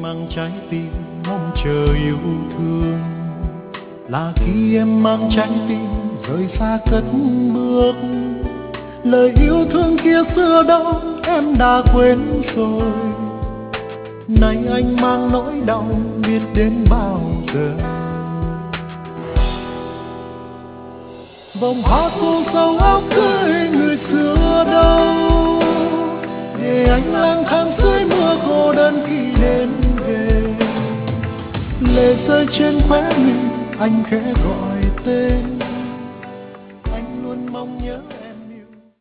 mang trái tim mong chờ yêu thương, là khi em mang trái tim rời xa cất bước. Lời yêu thương kia xưa đâu em đã quên rồi, nay anh mang nỗi đau biết đến bao giờ. Vòng hoa cô dâu áo cưới người xưa đâu, để anh lang thang dưới mưa cô đơn khi đến về. Lệ rơi trên khóe mi anh khẽ gọi tên,